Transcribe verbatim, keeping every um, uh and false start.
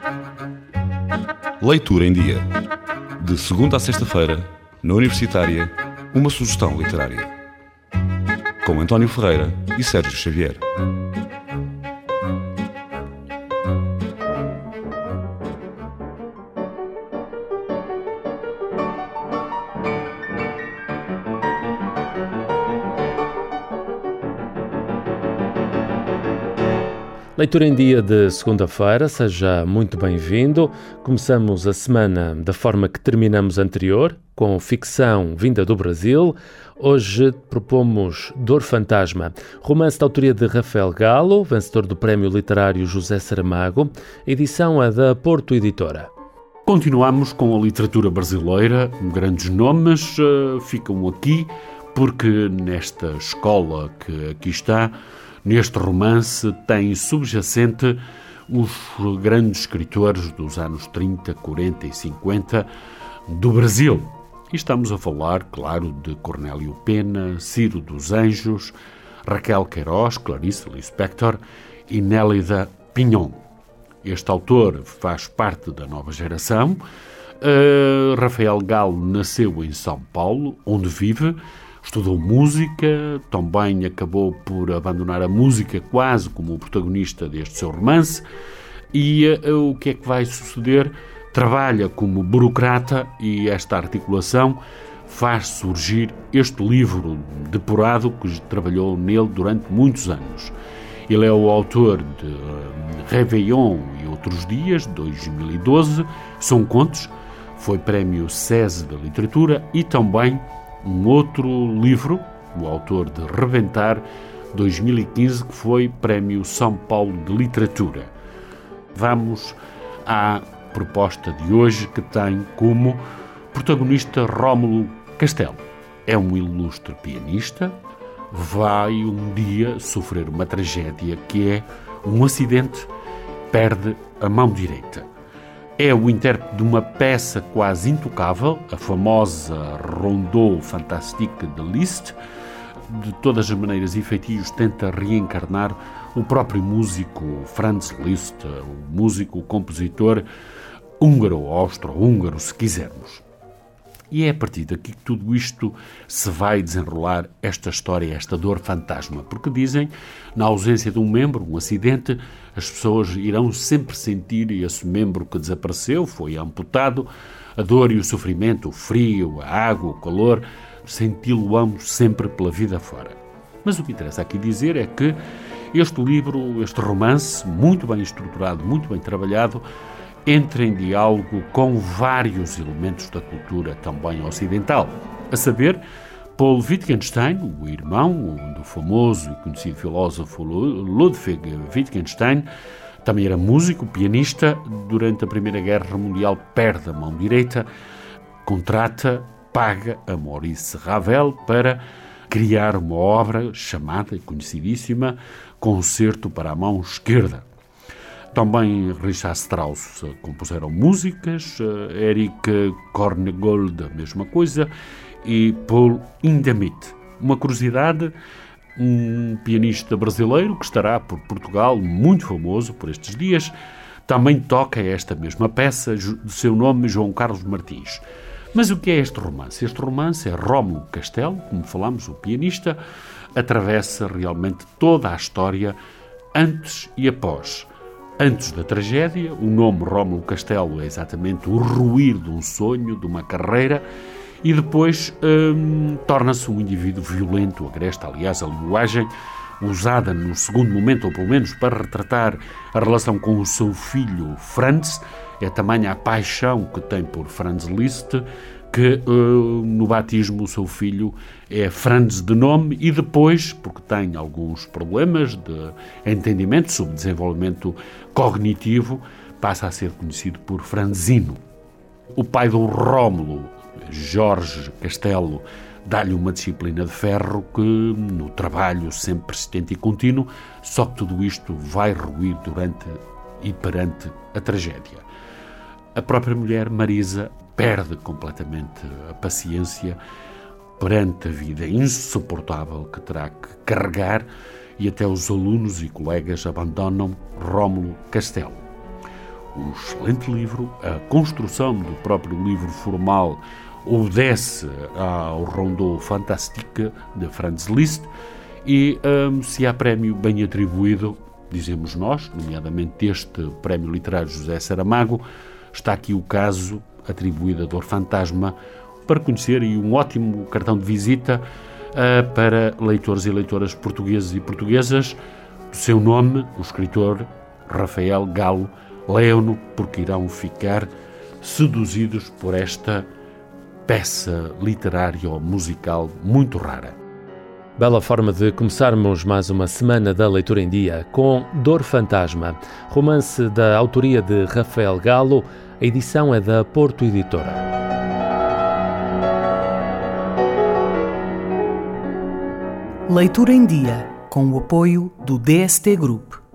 Leitura em Dia. De segunda a sexta-feira, na Universitária, uma sugestão literária. Com António Ferreira e Sérgio Xavier. Leitura em Dia de segunda-feira, seja muito bem-vindo. Começamos a semana da forma que terminamos a anterior, com ficção vinda do Brasil. Hoje propomos Dor Fantasma, romance de autoria de Rafael Galo, vencedor do Prémio Literário José Saramago. A edição é da Porto Editora. Continuamos com a literatura brasileira. Grandes nomes uh, ficam aqui, porque nesta escola que aqui está, neste romance, tem subjacente os grandes escritores dos anos trinta, quarenta e cinquenta do Brasil. E estamos a falar, claro, de Cornélio Pena, Ciro dos Anjos, Raquel Queiroz, Clarice Lispector e Nélida Pinhon. Este autor faz parte da nova geração. Uh, Rafael Galo nasceu em São Paulo, onde vive. Estudou música, também acabou por abandonar a música quase como o protagonista deste seu romance. E uh, o que é que vai suceder? Trabalha como burocrata e esta articulação faz surgir este livro depurado que trabalhou nele durante muitos anos. Ele é o autor de uh, Réveillon e Outros Dias, dois mil e doze, são contos, foi prémio SESI da literatura, e também um outro livro, o autor de Rebentar, dois mil e quinze, que foi Prémio São Paulo de Literatura. Vamos à proposta de hoje, que tem como protagonista Rómulo Castelo. É um ilustre pianista, vai um dia sofrer uma tragédia que é um acidente, perde a mão direita. É o intérprete de uma peça quase intocável, a famosa Rondeau Fantastique de Liszt. De todas as maneiras e feitios tenta reencarnar o próprio músico Franz Liszt, o músico, o compositor húngaro, austro-húngaro, se quisermos. E é a partir daqui que tudo isto se vai desenrolar, esta história, esta dor fantasma. Porque dizem, na ausência de um membro, um acidente, as pessoas irão sempre sentir esse membro que desapareceu, foi amputado, a dor e o sofrimento, o frio, a água, o calor, senti-lo-ão sempre pela vida fora. Mas o que interessa aqui dizer é que este livro, este romance, muito bem estruturado, muito bem trabalhado, entra em diálogo com vários elementos da cultura também ocidental. A saber, Paul Wittgenstein, o irmão do famoso e conhecido filósofo Ludwig Wittgenstein, também era músico, pianista. Durante a Primeira Guerra Mundial perde a mão direita, contrata, paga a Maurice Ravel para criar uma obra chamada e conhecidíssima Concerto para a Mão Esquerda. Também Richard Strauss compuseram músicas, Eric Kornegold a mesma coisa, e Paul Hindemith. Uma curiosidade, um pianista brasileiro que estará por Portugal, muito famoso por estes dias, também toca esta mesma peça, de seu nome João Carlos Martins. Mas o que é este romance? Este romance é Rómulo Castelo, como falamos, o pianista, atravessa realmente toda a história antes e após. Antes da tragédia, o nome Rómulo Castelo é exatamente o ruir de um sonho, de uma carreira, e depois hum, torna-se um indivíduo violento, agreste. Aliás, a linguagem usada no segundo momento, ou pelo menos para retratar a relação com o seu filho Franz, é tamanha a paixão que tem por Franz Liszt, que uh, no batismo o seu filho é Franz de nome, e depois, porque tem alguns problemas de entendimento, subdesenvolvimento cognitivo, passa a ser conhecido por Franzino. O pai do Rómulo, Jorge Castelo, dá-lhe uma disciplina de ferro que, no trabalho sempre persistente e contínuo, só que tudo isto vai ruir durante e perante a tragédia. A própria mulher, Marisa, perde completamente a paciência perante a vida insuportável que terá que carregar, e até os alunos e colegas abandonam Rómulo Castelo. um excelente livro. A construção do próprio livro formal obedece ao Rondeau Fantastique de Franz Liszt e um, se há prémio bem atribuído, dizemos nós, nomeadamente este Prémio Literário José Saramago, está aqui o caso atribuído a Dor Fantasma, para conhecer, e um ótimo cartão de visita uh, para leitores e leitoras portugueses e portuguesas. Do seu nome, o escritor Rafael Galo, leiam-no porque irão ficar seduzidos por esta peça literária ou musical muito rara. Bela forma de começarmos mais uma semana da Leitura em Dia com Dor Fantasma, romance da autoria de Rafael Galo. A edição é da Porto Editora. Leitura em Dia, com o apoio do D S T Group.